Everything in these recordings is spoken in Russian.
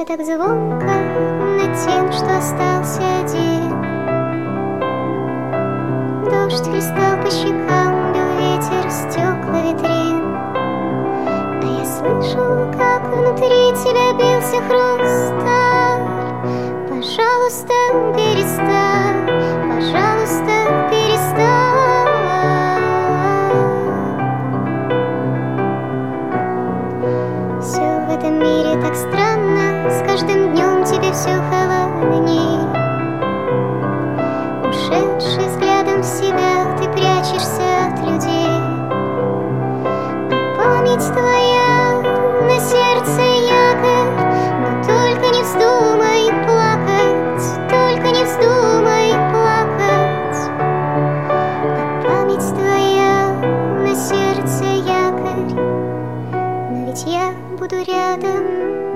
смеешься так звонко над тем, что остался один. Дождь хлестал по щекам, бил ветер стекла витрин, а я слышу, как внутри тебя бился хрусталь. Пожалуйста, перестань, пожалуйста, перестань. Все в этом мире так странно, с каждым днем тебе все холодней. Ушедший взглядом в себя, ты прячешься от людей. А память твоя на сердце якорь, но только не вздумай плакать, только не вздумай плакать. А память твоя на сердце якорь, но ведь я буду рядом.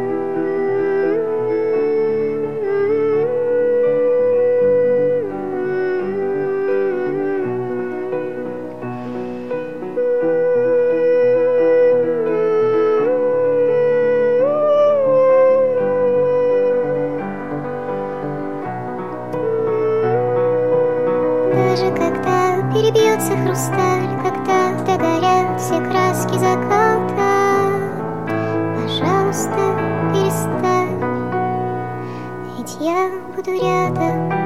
Даже когда перебьется хрусталь, когда догорят все краски заката, пожалуйста, перестань, ведь я буду рядом.